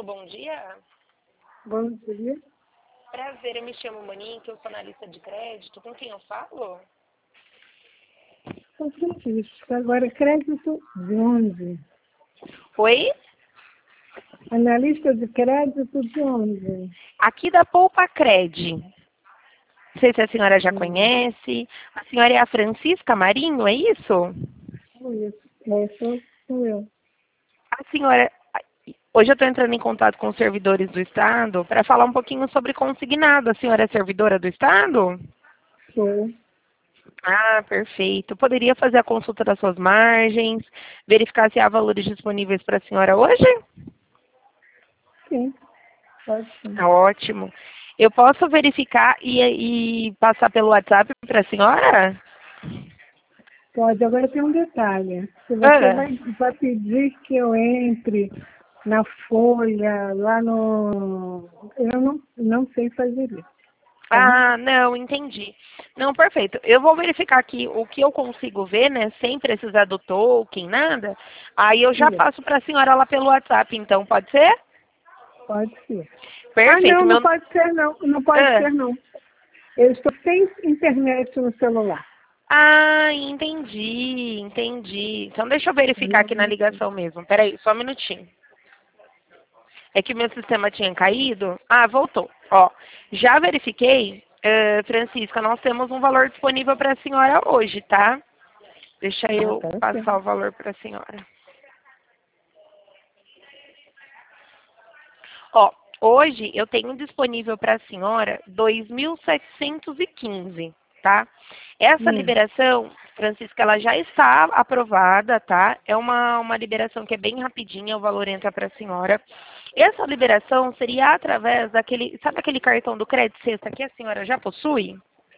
Alô, bom dia. Bom dia. Prazer, eu me chamo Monique, eu sou analista de crédito. Com quem eu falo? São Francisco. Agora, crédito de onde? Oi? Analista de crédito de onde? Aqui da Poupa Cred. Não sei se a senhora já conhece. A senhora é a Francisca Marinho, é isso? Isso. Sou eu. A senhora... Hoje eu estou entrando em contato com os servidores do Estado para falar um pouquinho sobre consignado. A senhora é servidora do Estado? Sou. Ah, perfeito. Poderia fazer a consulta das suas margens, verificar se há valores disponíveis para a senhora hoje? Sim, pode sim. Tá ótimo. Eu posso verificar e passar pelo WhatsApp para a senhora? Pode. Agora tem um detalhe. Se você Ah, vai pedir que eu entre na folha, lá no... Eu não sei fazer isso, tá? não, entendi. Não, perfeito. Eu vou verificar aqui o que eu consigo ver, né? Sem precisar do token, nada. Aí eu já Isso. passo para a senhora lá pelo WhatsApp, então, pode ser? Pode ser. Perfeito. Não pode ser não. Não pode Ah, ser não. Eu estou sem internet no celular. entendi. Então deixa eu verificar aqui na ligação mesmo. Peraí, só um minutinho. É que meu sistema tinha caído. Ah, voltou. Ó, já verifiquei, Francisca, nós temos um valor disponível para a senhora hoje, tá? Deixa Ah, eu tá passar certo. o valor para a senhora. Ó, hoje eu tenho disponível para a senhora 2.715, tá? Essa liberação, Francisca, ela já está aprovada, tá? É uma liberação que é bem rapidinha, o valor entra para a senhora. Essa liberação seria através daquele, sabe aquele cartão do Crédito Sexta que a senhora já possui?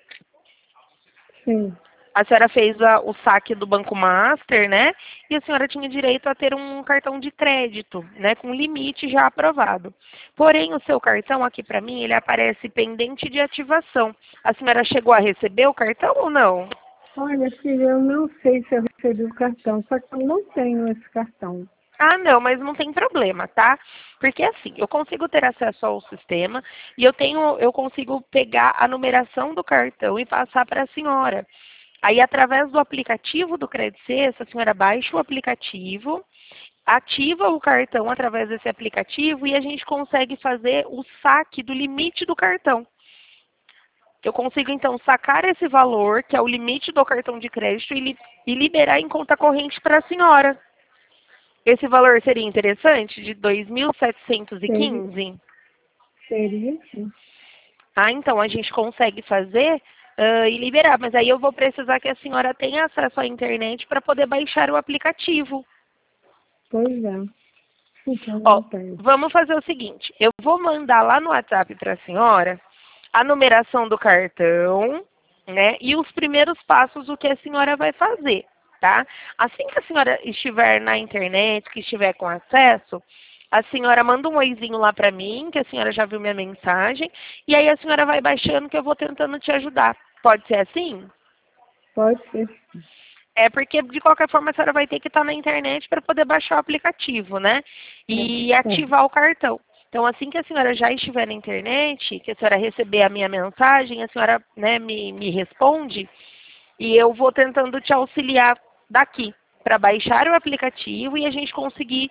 Sim. A senhora fez o saque do Banco Master, né? E a senhora tinha direito a ter um cartão de crédito, né? Com limite já aprovado. Porém, o seu cartão aqui para mim, ele aparece pendente de ativação. A senhora chegou a receber o cartão ou não? Olha, filha, eu não sei se eu recebi o cartão, só que eu não tenho esse cartão. Ah, não, mas não tem problema, tá? Porque assim, eu consigo ter acesso ao sistema e eu consigo pegar a numeração do cartão e passar para a senhora. Aí, através do aplicativo do Credit Sexta, a senhora baixa o aplicativo, ativa o cartão através desse aplicativo e a gente consegue fazer o saque do limite do cartão. Eu consigo, então, sacar esse valor, que é o limite do cartão de crédito, e liberar em conta corrente para a senhora. Esse valor seria interessante, de Seria, 2.715? seria sim. Ah, então a gente consegue fazer e liberar, mas aí eu vou precisar que a senhora tenha acesso à internet para poder baixar o aplicativo. Pois é. Então, Ó, não tenho. vamos fazer o seguinte, eu vou mandar lá no WhatsApp para a senhora a numeração do cartão, né, e os primeiros passos do que a senhora vai fazer, tá? Assim que a senhora estiver na internet, que estiver com acesso, a senhora manda um oizinho lá para mim, que a senhora já viu minha mensagem, e aí a senhora vai baixando que eu vou tentando te ajudar. Pode ser assim? Pode ser. É porque, de qualquer forma, a senhora vai ter que estar na internet para poder baixar o aplicativo, né? E É. ativar o cartão. Então, assim que a senhora já estiver na internet, que a senhora receber a minha mensagem, a senhora, né, me responde e eu vou tentando te auxiliar daqui para baixar o aplicativo e a gente conseguir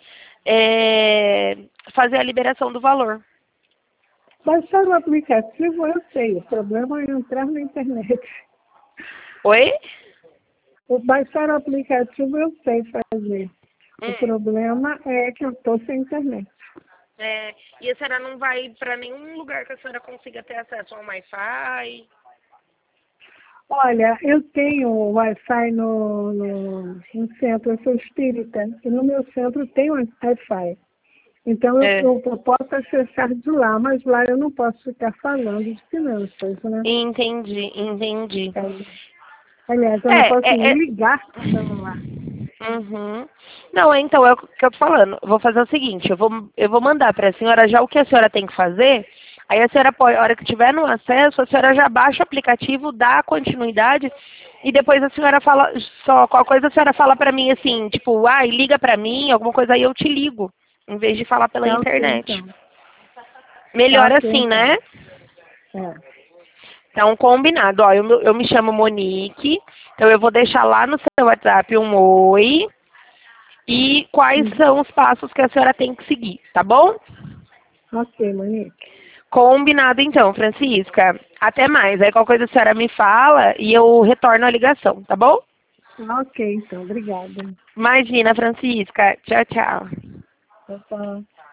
fazer a liberação do valor. Baixar o aplicativo eu sei, o problema é entrar na internet. Oi? O baixar o aplicativo eu sei fazer. O problema é que eu estou sem internet. E a senhora não vai para nenhum lugar que a senhora consiga ter acesso ao Wi-Fi? Olha, eu tenho Wi-Fi no centro, eu sou espírita, e no meu centro tem Wi-Fi. Então eu posso acessar de lá, mas lá eu não posso ficar falando de finanças, né? Entendi. Aliás, eu não posso nem ligar para o celular. Uhum. Não, então, é o que eu tô falando. Eu vou fazer o seguinte, eu vou mandar para a senhora já o que a senhora tem que fazer. Aí a senhora pode, a hora que tiver no acesso, a senhora já baixa o aplicativo, dá continuidade e depois a senhora fala, só qualquer coisa a senhora fala para mim assim, tipo, liga para mim, alguma coisa aí eu te ligo. em vez de falar pela Tá internet. ok, então. Melhor Tá ok, assim, então. né? É. Então, combinado. Ó, eu me chamo Monique, então eu vou deixar lá no seu WhatsApp um oi e quais são os passos que a senhora tem que seguir, tá bom? Ok, Monique. Combinado então, Francisca. Até mais. Aí qualquer coisa a senhora me fala e eu retorno a ligação, tá bom? Ok, então. Obrigada. Imagina, Francisca. Tchau, tchau. Tchau, tchau.